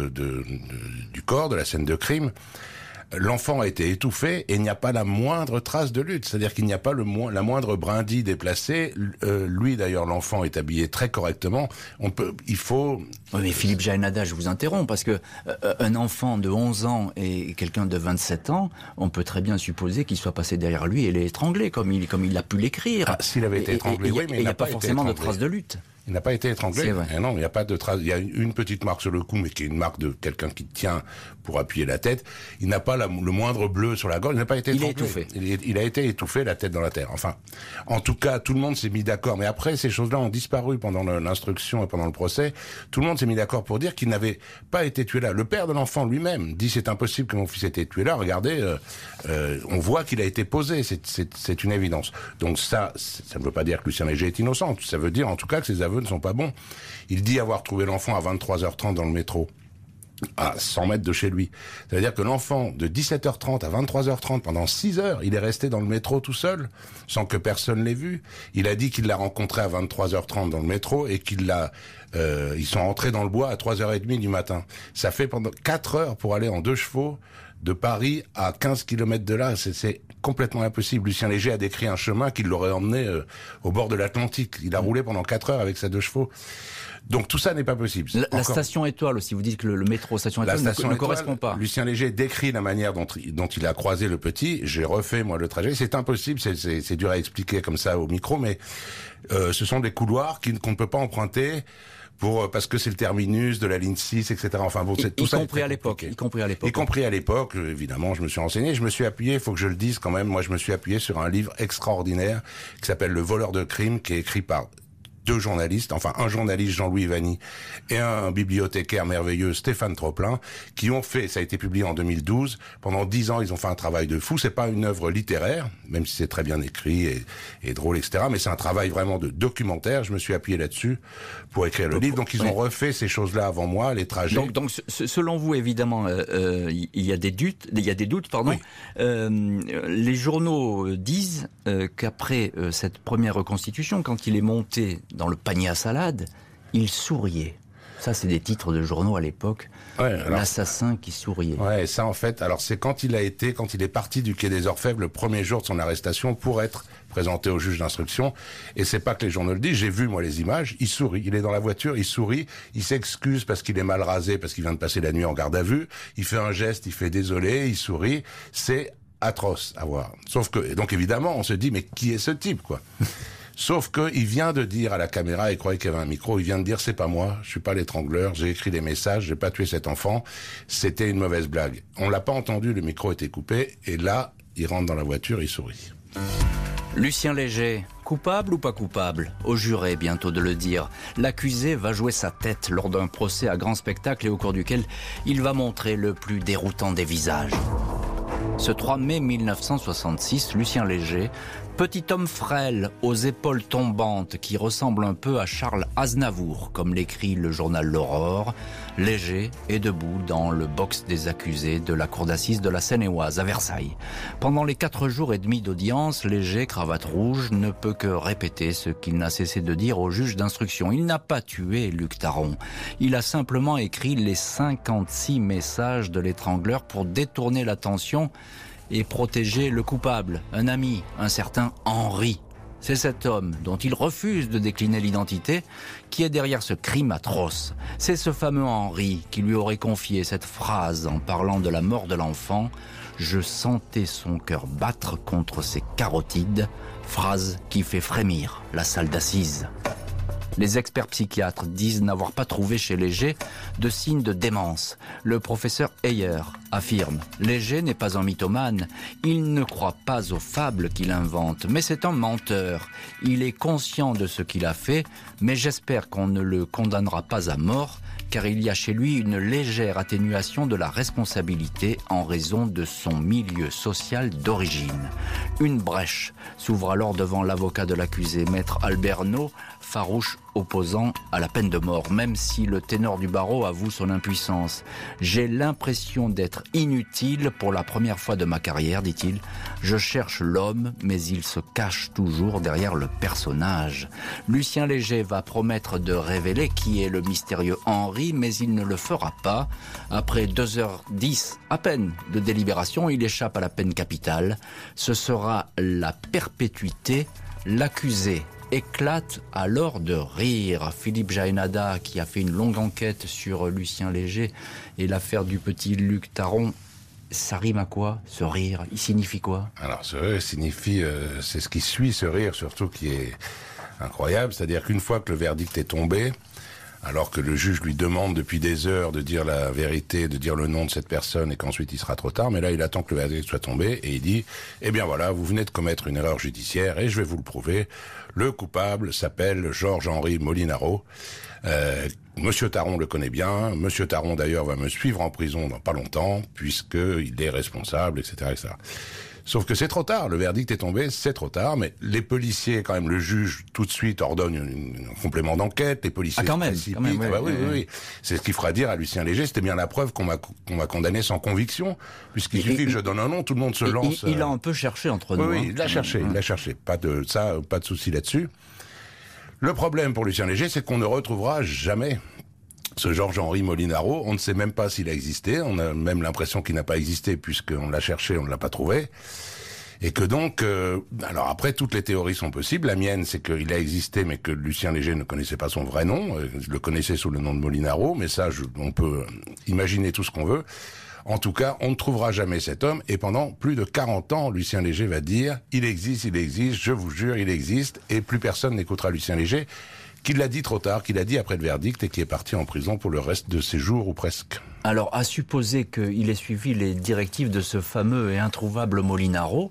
du corps, de la scène de crime. L'enfant a été étouffé et il n'y a pas la moindre trace de lutte. C'est-à-dire qu'il n'y a pas la moindre brindille déplacée. Lui, d'ailleurs, l'enfant est habillé très correctement. Il faut... Oui, mais Philippe Jaénada, je vous interromps, parce que un enfant de 11 ans et quelqu'un de 27 ans, on peut très bien supposer qu'il soit passé derrière lui et l'ait étranglé, comme il a pu l'écrire. Ah, s'il avait été étranglé, oui, mais il n'y a pas forcément de trace de lutte. Il n'a pas été étranglé. C'est vrai. Et non, il n'y a pas de trace. Il y a une petite marque sur le cou, mais qui est une marque de quelqu'un qui tient pour appuyer la tête. Il n'a pas le moindre bleu sur la gorge. Il n'a pas été étranglé. Il a été étouffé, la tête dans la terre. Enfin, en tout cas, tout le monde s'est mis d'accord. Mais après, ces choses-là ont disparu pendant l'instruction et pendant le procès. Tout le monde s'est mis d'accord pour dire qu'il n'avait pas été tué là. Le père de l'enfant lui-même dit c'est impossible que mon fils ait été tué là. Regardez, on voit qu'il a été posé. C'est une évidence. Donc ça ne veut pas dire que Lucien Léger est innocent. Ça veut dire en tout cas que ses aveux ne sont pas bons. Il dit avoir trouvé l'enfant à 23h30 dans le métro, à 100 mètres de chez lui. Ça veut dire que l'enfant, de 17h30 à 23h30, pendant 6 heures, il est resté dans le métro tout seul, sans que personne l'ait vu. Il a dit qu'il l'a rencontré à 23h30 dans le métro et ils sont entrés dans le bois à 3h30 du matin. Ça fait pendant 4 heures pour aller en 2 chevaux de Paris à 15 km de là. C'est complètement impossible. Lucien Léger a décrit un chemin qui l'aurait emmené au bord de l'Atlantique. Il a roulé pendant 4 heures avec ses 2 chevaux. Donc tout ça n'est pas possible. La station Étoile aussi, vous dites que le métro station Étoile ne correspond pas. Lucien Léger décrit la manière dont il a croisé le petit. J'ai refait moi le trajet. C'est impossible, c'est dur à expliquer comme ça au micro, mais ce sont des couloirs qu'on ne peut pas emprunter parce que c'est le terminus de la ligne 6, etc. Enfin bon, tout ça. Y compris à l'époque. Y compris à l'époque, évidemment, je me suis renseigné. Je me suis appuyé, il faut que je le dise quand même, moi je me suis appuyé sur un livre extraordinaire qui s'appelle Le voleur de crime, qui est écrit par 2 journalistes, enfin un journaliste Jean-Louis Vanny et un bibliothécaire merveilleux Stéphane Troplin, qui ont fait, ça a été publié en 2012, pendant 10 ans ils ont fait un travail de fou. C'est pas une œuvre littéraire, même si c'est très bien écrit et drôle, etc., mais c'est un travail vraiment de documentaire. Je me suis appuyé là-dessus pour écrire le livre, donc ils ont refait ces choses-là avant moi, les trajets. Donc selon vous, évidemment, il y a des doutes, pardon. Oui. Les journaux disent qu'après cette première reconstitution, quand il est monté dans le panier à salade, il souriait. Ça, c'est des titres de journaux à l'époque. Ouais, l'assassin qui souriait. Ouais, ça en fait, alors c'est quand il est parti du quai des Orfèvres le premier jour de son arrestation pour être présenté au juge d'instruction. Et c'est pas que les journaux le disent, j'ai vu moi les images, il sourit, il est dans la voiture, il sourit, il s'excuse parce qu'il est mal rasé, parce qu'il vient de passer la nuit en garde à vue, il fait un geste, il fait désolé, il sourit, c'est atroce à voir. Sauf que, et donc évidemment, on se dit, mais qui est ce type, quoi? Sauf que il vient de dire à la caméra, il croyait qu'il y avait un micro, il vient de dire c'est pas moi, je suis pas l'étrangleur, j'ai écrit des messages, j'ai pas tué cet enfant, c'était une mauvaise blague. On l'a pas entendu, le micro était coupé, et là, il rentre dans la voiture, il sourit. Lucien Léger, coupable ou pas coupable? Au juré, bientôt de le dire. L'accusé va jouer sa tête lors d'un procès à grand spectacle et au cours duquel il va montrer le plus déroutant des visages. Ce 3 mai 1966, Lucien Léger, petit homme frêle aux épaules tombantes qui ressemble un peu à Charles Aznavour, comme l'écrit le journal L'Aurore, Léger est debout dans le box des accusés de la cour d'assises de la Seine-et-Oise à Versailles. Pendant les 4 jours et demi d'audience, Léger, cravate rouge, ne peut que répéter ce qu'il n'a cessé de dire au juge d'instruction. Il n'a pas tué Luc Taron. Il a simplement écrit les 56 messages de l'étrangleur pour détourner l'attention et protéger le coupable, un ami, un certain Henri. C'est cet homme, dont il refuse de décliner l'identité, qui est derrière ce crime atroce. C'est ce fameux Henri qui lui aurait confié cette phrase en parlant de la mort de l'enfant. « Je sentais son cœur battre contre ses carotides », phrase qui fait frémir la salle d'assises. Les experts psychiatres disent n'avoir pas trouvé chez Léger de signes de démence. Le professeur Heyer affirme « Léger n'est pas un mythomane, il ne croit pas aux fables qu'il invente, mais c'est un menteur. Il est conscient de ce qu'il a fait, mais j'espère qu'on ne le condamnera pas à mort, car il y a chez lui une légère atténuation de la responsabilité en raison de son milieu social d'origine. » Une brèche s'ouvre alors devant l'avocat de l'accusé, maître Alberno, farouche opposant à la peine de mort, même si le ténor du barreau avoue son impuissance. « J'ai l'impression d'être inutile pour la première fois de ma carrière, dit-il. Je cherche l'homme, mais il se cache toujours derrière le personnage. » Lucien Léger va promettre de révéler qui est le mystérieux Henri, mais il ne le fera pas. Après 2h10 à peine de délibération, il échappe à la peine capitale. Ce sera la perpétuité. L'accusé éclate alors de rire. Philippe Jaénada, qui a fait une longue enquête sur Lucien Léger et l'affaire du petit Luc Taron, ça rime à quoi, ce rire? Il signifie quoi? Alors, ce rire signifie, c'est ce qui suit ce rire, surtout, qui est incroyable. C'est-à-dire qu'une fois que le verdict est tombé, alors que le juge lui demande depuis des heures de dire la vérité, de dire le nom de cette personne et qu'ensuite il sera trop tard, mais là il attend que le verdict soit tombé et il dit « Eh bien voilà, vous venez de commettre une erreur judiciaire et je vais vous le prouver. Le coupable s'appelle Georges-Henri Molinaro. Monsieur Taron le connaît bien. Monsieur Taron d'ailleurs va me suivre en prison dans pas longtemps puisqu'il est responsable, etc., etc. » Sauf que c'est trop tard, le verdict est tombé, c'est trop tard, mais les policiers, quand même, le juge, tout de suite, ordonne un complément d'enquête, les policiers quand même, ouais, bah oui. C'est ce qu'il fera dire à Lucien Léger, c'était bien la preuve qu'on m'a condamné sans conviction, puisqu'il suffit que je donne un nom, tout le monde se lance. Il a un peu cherché entre nous. Oui, il l'a cherché. Pas de souci là-dessus. Le problème pour Lucien Léger, c'est qu'on ne retrouvera jamais ce Georges-Henri Molinaro. On ne sait même pas s'il a existé. On a même l'impression qu'il n'a pas existé puisqu'on l'a cherché, on ne l'a pas trouvé. Et que donc, alors après, toutes les théories sont possibles. La mienne, c'est qu'il a existé, mais que Lucien Léger ne connaissait pas son vrai nom. Je le connaissais sous le nom de Molinaro, mais ça, on peut imaginer tout ce qu'on veut. En tout cas, on ne trouvera jamais cet homme. Et pendant plus de 40 ans, Lucien Léger va dire « Il existe, je vous jure, il existe ». Et plus personne n'écoutera Lucien Léger, qui l'a dit trop tard, qui l'a dit après le verdict et qui est parti en prison pour le reste de ses jours ou presque. Alors, à supposer qu'il ait suivi les directives de ce fameux et introuvable Molinaro,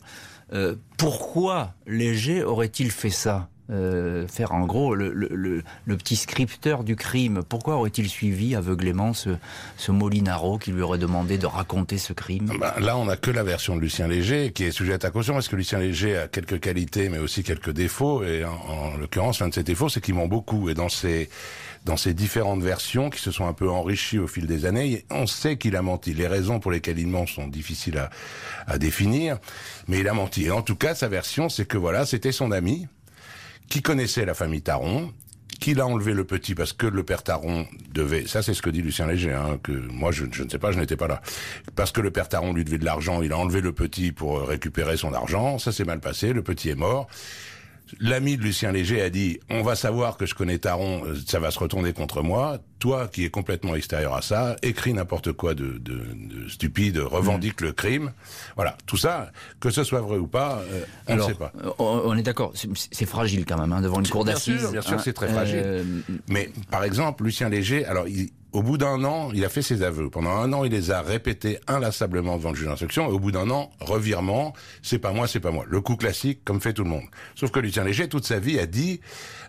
pourquoi Léger aurait-il fait ça? Faire en gros le petit scripteur du crime. Pourquoi aurait-il suivi aveuglément ce Molinaro qui lui aurait demandé de raconter ce crime? Là, on n'a que la version de Lucien Léger qui est sujette à caution, parce que Lucien Léger a quelques qualités, mais aussi quelques défauts. Et en l'occurrence, l'un de ses défauts, c'est qu'il ment beaucoup. Et dans ces différentes versions qui se sont un peu enrichies au fil des années, on sait qu'il a menti. Les raisons pour lesquelles il ment sont difficiles à définir, mais il a menti. Et en tout cas, sa version, c'est que voilà, c'était son ami qui connaissait la famille Taron, qu'il a enlevé le petit parce que le père Taron devait... Ça, c'est ce que dit Lucien Léger, que moi, je ne sais pas, je n'étais pas là. Parce que le père Taron lui devait de l'argent, il a enlevé le petit pour récupérer son argent. Ça s'est mal passé, le petit est mort. L'ami de Lucien Léger a dit « On va savoir que je connais Taron, ça va se retourner contre moi. Toi, qui es complètement extérieur à ça, écris n'importe quoi de stupide, revendique le crime. » Voilà, tout ça, que ce soit vrai ou pas, on ne sait pas. On est d'accord, c'est fragile quand même, devant une cour d'assises. Bien sûr, c'est très fragile. Mais par exemple, Lucien Léger, alors au bout d'un an, il a fait ses aveux. Pendant un an, il les a répétés inlassablement devant le juge d'instruction. Et au bout d'un an, revirement, c'est pas moi. Le coup classique, comme fait tout le monde. Sauf que Lucien Léger, toute sa vie, a dit,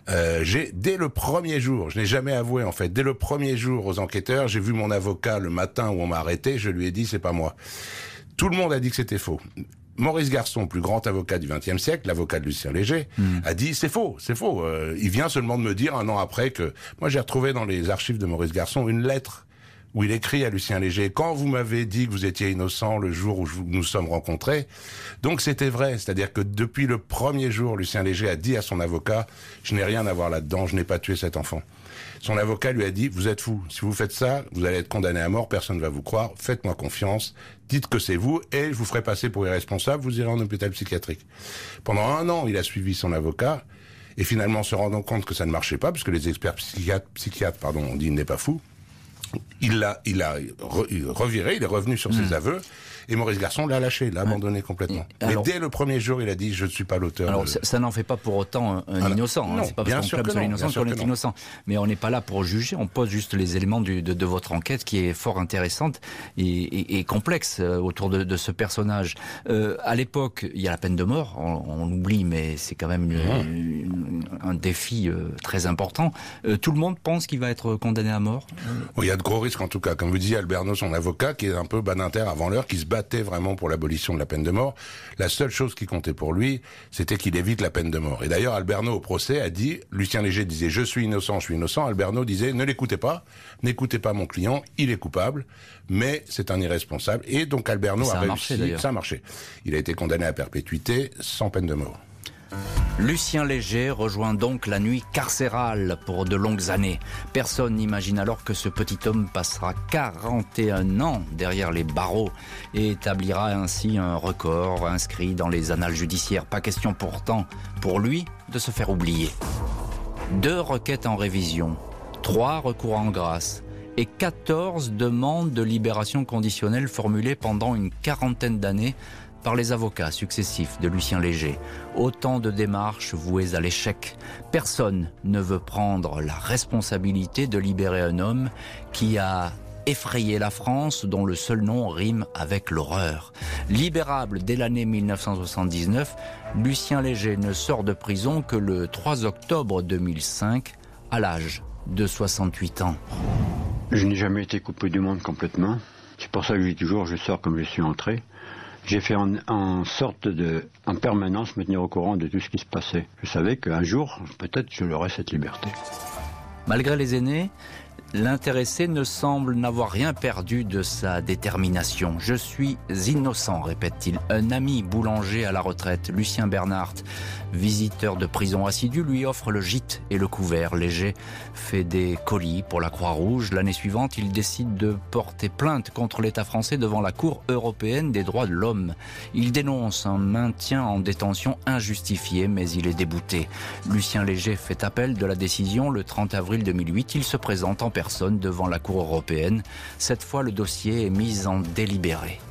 dès le premier jour, je n'ai jamais avoué en fait, dès le premier jour aux enquêteurs, j'ai vu mon avocat le matin où on m'a arrêté, je lui ai dit, c'est pas moi. Tout le monde a dit que c'était faux. Maurice Garçon, plus grand avocat du XXe siècle, l'avocat de Lucien Léger, a dit c'est faux. Il vient seulement de me dire un an après que... Moi, j'ai retrouvé dans les archives de Maurice Garçon une lettre où il écrit à Lucien Léger, quand vous m'avez dit que vous étiez innocent le jour où nous sommes rencontrés, donc c'était vrai. C'est-à-dire que depuis le premier jour, Lucien Léger a dit à son avocat, je n'ai rien à voir là-dedans, je n'ai pas tué cet enfant. Son avocat lui a dit, vous êtes fou, si vous faites ça, vous allez être condamné à mort, personne ne va vous croire, faites-moi confiance, dites que c'est vous, et je vous ferai passer pour irresponsable, vous irez en hôpital psychiatrique. Pendant 1 an, il a suivi son avocat, et finalement, se rendant compte que ça ne marchait pas, puisque les experts psychiatres ont dit, il n'est pas fou, il l'a reviré, il est revenu sur ses aveux, et Maurice Garçon l'a lâché, l'a abandonné complètement. Alors, mais dès le premier jour, il a dit, je ne suis pas l'auteur. Alors, ça n'en fait pas pour autant un innocent. Non, c'est pas parce qu'on clame sur l'innocent qu'on est innocent. Mais on n'est pas là pour juger, on pose juste les éléments de votre enquête, qui est fort intéressante et complexe autour de ce personnage. À l'époque, il y a la peine de mort, on l'oublie, mais c'est quand même un défi très important. Tout le monde pense qu'il va être condamné à mort? Il y a de gros risques en tout cas. Comme vous disiez, Alberno, son avocat, qui est un peu badinter avant l'heure, qui se battait vraiment pour l'abolition de la peine de mort. La seule chose qui comptait pour lui, c'était qu'il évite la peine de mort. Et d'ailleurs, Alberno au procès a dit, Lucien Léger disait, je suis innocent. Alberno disait, ne l'écoutez pas, n'écoutez pas mon client, il est coupable, mais c'est un irresponsable. Et donc Alberno a réussi, ça a marché. Il a été condamné à perpétuité sans peine de mort. Lucien Léger rejoint donc la nuit carcérale pour de longues années. Personne n'imagine alors que ce petit homme passera 41 ans derrière les barreaux et établira ainsi un record inscrit dans les annales judiciaires. Pas question pourtant, pour lui, de se faire oublier. 2 requêtes en révision, 3 recours en grâce et 14 demandes de libération conditionnelle formulées pendant une 40aine d'années par les avocats successifs de Lucien Léger. Autant de démarches vouées à l'échec. Personne ne veut prendre la responsabilité de libérer un homme qui a effrayé la France, dont le seul nom rime avec l'horreur. Libérable dès l'année 1979, Lucien Léger ne sort de prison que le 3 octobre 2005, à l'âge de 68 ans. Je n'ai jamais été coupé du monde complètement. C'est pour ça que je dis toujours, je sors comme je suis entré. J'ai fait en sorte de, en permanence, me tenir au courant de tout ce qui se passait. Je savais qu'un jour, peut-être, je l'aurais cette liberté. Malgré les aînés, l'intéressé ne semble n'avoir rien perdu de sa détermination. « Je suis innocent », répète-t-il. Un ami boulanger à la retraite, Lucien Bernhardt, visiteur de prison assidu, lui offre le gîte et le couvert. Léger fait des colis pour la Croix-Rouge. L'année suivante, il décide de porter plainte contre l'État français devant la Cour européenne des droits de l'homme. Il dénonce un maintien en détention injustifié, mais il est débouté. Lucien Léger fait appel de la décision le 30 avril 2008. Il se présente en personne devant la Cour européenne. Cette fois, le dossier est mis en délibéré.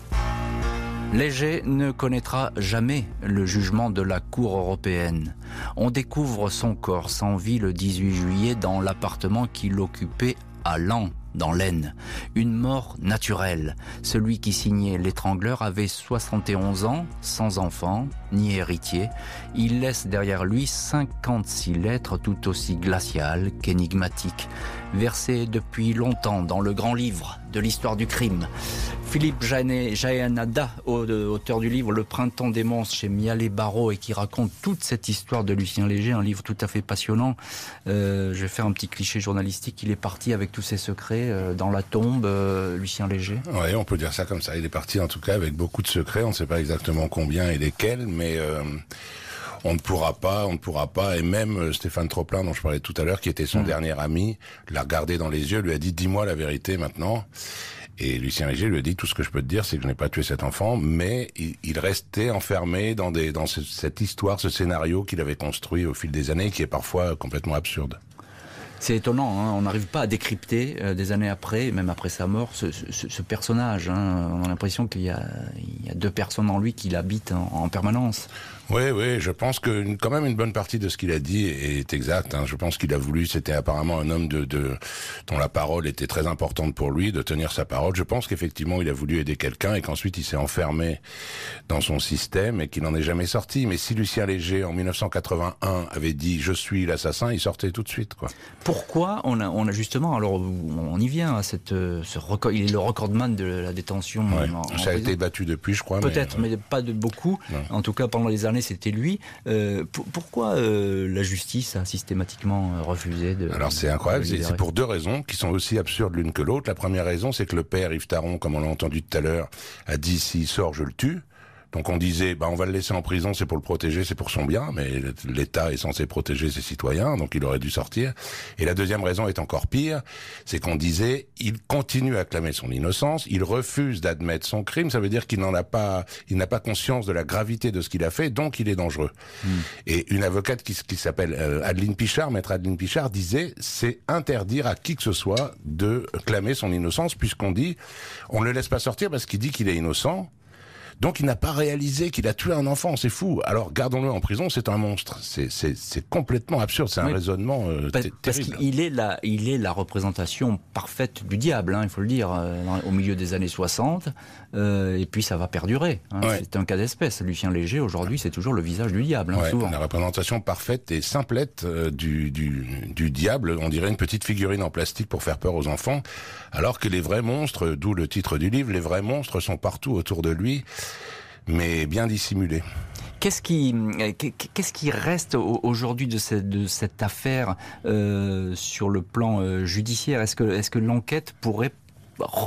Léger ne connaîtra jamais le jugement de la Cour européenne. On découvre son corps sans vie le 18 juillet dans l'appartement qu'il occupait à Laon, dans l'Aisne. Une mort naturelle. Celui qui signait l'étrangleur avait 71 ans, sans enfant, ni héritier. Il laisse derrière lui 56 lettres tout aussi glaciales qu'énigmatiques, versées depuis longtemps dans le grand livre de l'histoire du crime. Philippe Jaénada, auteur du livre Le Printemps des monstres chez Mialet Barreau, et qui raconte toute cette histoire de Lucien Léger, un livre tout à fait passionnant. Je vais faire un petit cliché journalistique. Il est parti avec tous ses secrets dans la tombe, Lucien Léger. Oui, on peut dire ça comme ça. Il est parti en tout cas avec beaucoup de secrets. On ne sait pas exactement combien et lesquels, mais on ne pourra pas, et même Stéphane Troplin, dont je parlais tout à l'heure, qui était son dernier ami, l'a regardé dans les yeux, lui a dit « Dis-moi la vérité maintenant ». Et Lucien Léger lui a dit, tout ce que je peux te dire, c'est que je n'ai pas tué cet enfant, mais il restait enfermé dans cette histoire, ce scénario qu'il avait construit au fil des années, qui est parfois complètement absurde. C'est étonnant, hein, on n'arrive pas à décrypter des années après, même après sa mort, ce personnage. Hein, on a l'impression qu'il y a 2 personnes en lui qui l'habitent en permanence. Oui, je pense que quand même une bonne partie de ce qu'il a dit est exact. Hein. Je pense qu'il a voulu, c'était apparemment un homme dont la parole était très importante pour lui, de tenir sa parole. Je pense qu'effectivement il a voulu aider quelqu'un et qu'ensuite il s'est enfermé dans son système et qu'il n'en est jamais sorti. Mais si Lucien Léger en 1981 avait dit « je suis l'assassin », il sortait tout de suite, quoi. Pourquoi on a justement, alors on y vient à ce record, il est le recordman de la détention. Ouais, ça a été battu depuis, je crois. Peut-être, mais pas de beaucoup. Non. En tout cas, pendant les années condamné, c'était lui. Pourquoi la justice a systématiquement refusé de... Alors c'est incroyable, c'est pour 2 raisons qui sont aussi absurdes l'une que l'autre. La première raison, c'est que le père Yves Taron, comme on l'a entendu tout à l'heure, a dit s'il sort, je le tue. Donc on disait, on va le laisser en prison, c'est pour le protéger, c'est pour son bien, mais l'État est censé protéger ses citoyens, donc il aurait dû sortir. Et la deuxième raison est encore pire, c'est qu'on disait, il continue à clamer son innocence, il refuse d'admettre son crime, ça veut dire qu'il n'a pas conscience de la gravité de ce qu'il a fait, donc il est dangereux. Et une avocate qui s'appelle Adeline Pichard, maître Adeline Pichard, disait, c'est interdire à qui que ce soit de clamer son innocence, puisqu'on dit, on ne le laisse pas sortir parce qu'il dit qu'il est innocent. Donc il n'a pas réalisé qu'il a tué un enfant, c'est fou. Alors gardons-le en prison, c'est un monstre. C'est complètement absurde, c'est un raisonnement terrible. Parce qu'il est la représentation parfaite du diable, hein, il faut le dire, au milieu des années 60, et puis ça va perdurer. Hein. Ouais. C'est un cas d'espèce. Lucien Léger, aujourd'hui, c'est toujours le visage du diable, hein, souvent. La représentation parfaite et simplette du diable, on dirait une petite figurine en plastique pour faire peur aux enfants, alors que les vrais monstres, d'où le titre du livre, les vrais monstres sont partout autour de lui, mais bien dissimulé. Qu'est-ce qui reste aujourd'hui de cette affaire sur le plan judiciaire ? Est-ce que l'enquête pourrait rebondir ?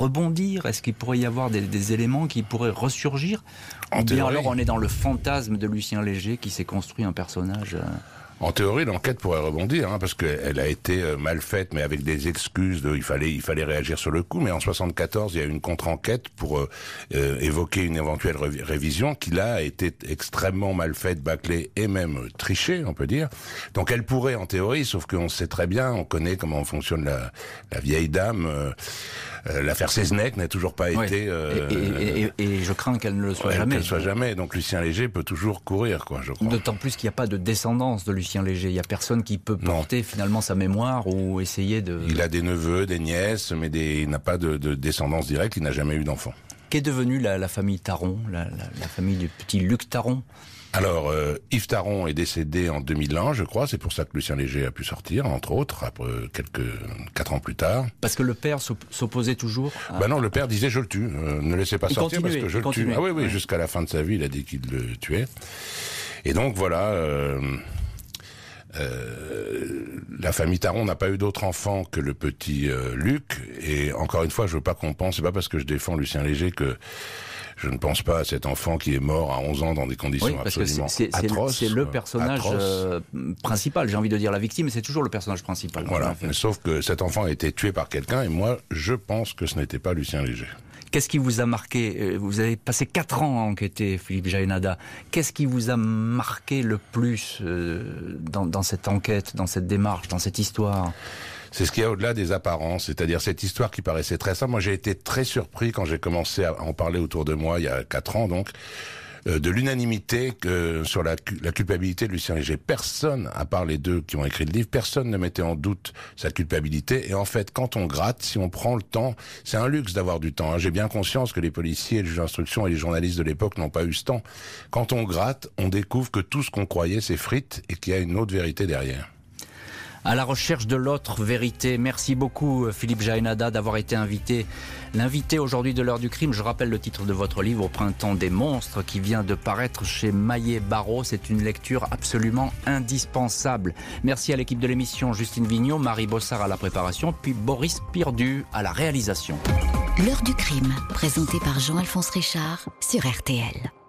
Est-ce qu'il pourrait y avoir des éléments qui pourraient ressurgir ? Ou bien alors on est dans le fantasme de Lucien Léger qui s'est construit un personnage... En théorie, l'enquête pourrait rebondir, parce qu'elle a été mal faite, mais avec des excuses il fallait réagir sur le coup. Mais en 74, il y a eu une contre-enquête pour évoquer une éventuelle révision qui là a été extrêmement mal faite, bâclée et même trichée, on peut dire. Donc elle pourrait en théorie, sauf qu'on sait très bien, on connaît comment fonctionne la vieille dame. L'affaire Seznec n'a toujours pas été... Et je crains qu'elle ne le soit jamais. Qu'elle soit jamais. Donc Lucien Léger peut toujours courir, je crois. D'autant plus qu'il n'y a pas de descendance de Lucien Léger. Il n'y a personne qui peut porter finalement sa mémoire ou essayer de... Il a des neveux, des nièces, mais il n'a pas de descendance directe, il n'a jamais eu d'enfant. Qu'est devenue la famille Taron, la famille du petit Luc Taron ? Alors, Yves Taron est décédé en 2001, je crois. C'est pour ça que Lucien Léger a pu sortir, entre autres, après 4 ans plus tard. Parce que le père s'opposait toujours à... Non, le père disait je le tue. Ne laissez pas sortir parce que je le tue. Ah oui, jusqu'à la fin de sa vie, il a dit qu'il le tuait. Et donc, voilà... la famille Taron n'a pas eu d'autre enfant que le petit Luc. Et encore une fois, je veux pas qu'on pense, c'est pas parce que je défends Lucien Léger que je ne pense pas à cet enfant qui est mort à 11 ans dans des conditions absolument atroces. C'est le personnage principal, j'ai envie de dire la victime, mais c'est toujours le personnage principal. Voilà, mais sauf que cet enfant a été tué par quelqu'un et moi, je pense que ce n'était pas Lucien Léger. Qu'est-ce qui vous a marqué ? Vous avez passé 4 ans à enquêter, Philippe Jaénada. Qu'est-ce qui vous a marqué le plus dans cette enquête, dans cette démarche, dans cette histoire ? C'est ce qu'il y a au-delà des apparences, c'est-à-dire cette histoire qui paraissait très simple. Moi, j'ai été très surpris quand j'ai commencé à en parler autour de moi, il y a 4 ans donc, de l'unanimité sur la culpabilité de Lucien Léger. Personne, à part les 2 qui ont écrit le livre, personne ne mettait en doute sa culpabilité. Et en fait, quand on gratte, si on prend le temps, c'est un luxe d'avoir du temps. J'ai bien conscience que les policiers, les juges d'instruction et les journalistes de l'époque n'ont pas eu ce temps. Quand on gratte, on découvre que tout ce qu'on croyait s'effrite et qu'il y a une autre vérité derrière. À la recherche de l'autre vérité. Merci beaucoup Philippe Jaénada d'avoir été l'invité aujourd'hui de l'heure du crime. Je rappelle le titre de votre livre Au printemps des monstres qui vient de paraître chez Maillet-Barreau. C'est une lecture absolument indispensable. Merci à l'équipe de l'émission, Justine Vignot, Marie Bossard à la préparation, puis Boris Pirdu à la réalisation. L'heure du crime, présenté par Jean-Alphonse Richard sur RTL.